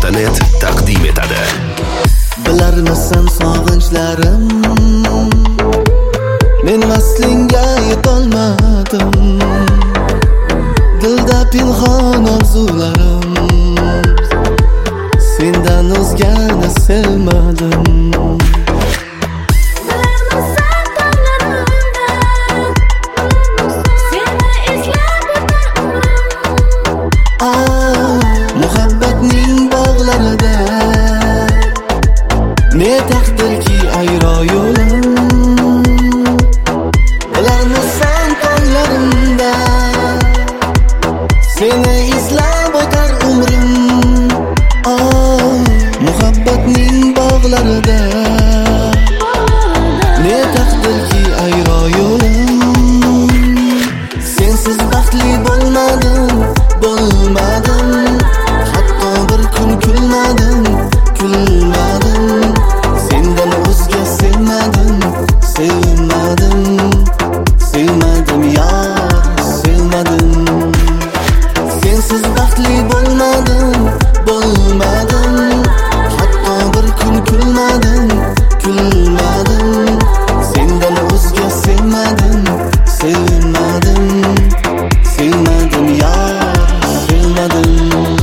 Music.net taqdim etadi. Bilarmisan sog'inchlarim, men vaslingga yetolmadim. Dilda pinhon orzularim, sendan o'zgani sevmadim. Muhabbatning bog'larida ne taqdirki ayro yo'lim. Bilarmisan tonglarimda seni izlab o'tar umrim. Muhabbatning bog'larida ne taqdirki ayro yo'lim. Sensiz baxtli bo'lmadim. Hatto bir kun kulmadim. Sendan o'zga sevmadim ya, sevmadim. Sensiz baxtli bo'lmadim. Hatto bir kun kulmadim. Sendan o'zga sevmadim ya, sevmadim.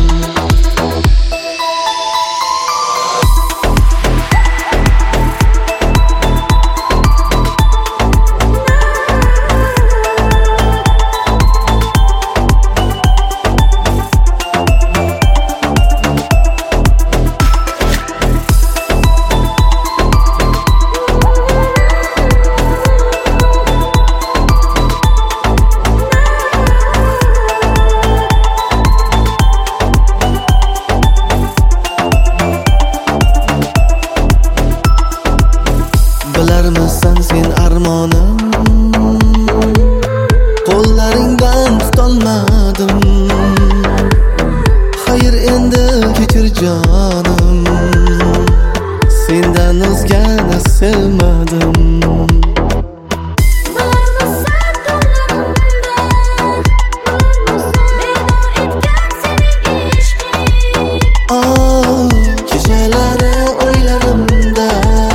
Bilarmisan sen armonim, qo'llaringdan tutolmadim. Xayr endi kechir jonim, sendan o'zgani sevmadim. Kechalari o'ylarimda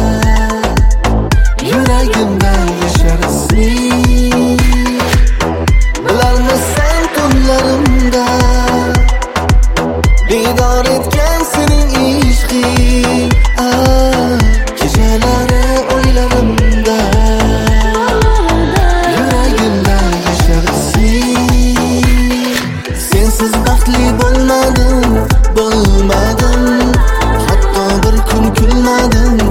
bilarmisan tunlarimda bedor etgan sening ishqing. Kechalari o'ylarimda yuragimda yasharsin. Sensiz baxtli bo'lmadim. Hatto bir kun kulmadim.